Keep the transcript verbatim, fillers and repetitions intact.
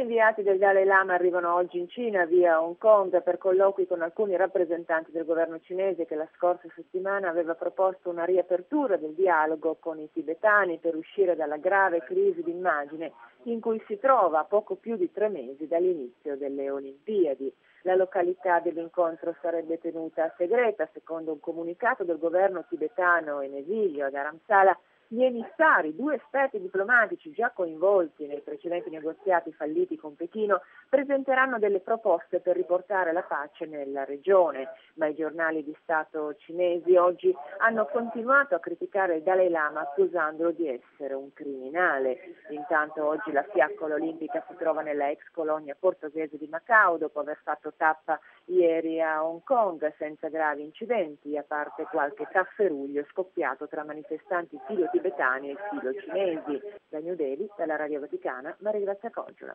inviati del Dalai Lama arrivano oggi in Cina via Hong Kong per colloqui con alcuni rappresentanti del governo cinese che la scorsa settimana aveva proposto una riapertura del dialogo con i tibetani per uscire dalla grave crisi d'immagine in cui si trova a poco più di tre mesi dall'inizio delle Olimpiadi. La località dell'incontro sarebbe tenuta segreta, secondo un comunicato del governo tibetano in esilio a Dharamsala. Gli emissari, due esperti diplomatici già coinvolti nei precedenti negoziati falliti con Pechino, presenteranno delle proposte per riportare la pace nella regione, ma i giornali di Stato cinesi oggi hanno continuato a criticare il Dalai Lama accusandolo di essere un criminale. Intanto oggi la fiaccola olimpica si trova nella ex colonia portoghese di Macao dopo aver fatto tappa ieri a Hong Kong senza gravi incidenti, a parte qualche tafferuglio scoppiato tra manifestanti filo tibetani e filo cinesi. Da New Delhi, dalla Radio Vaticana, Maria Grazia Coggiola.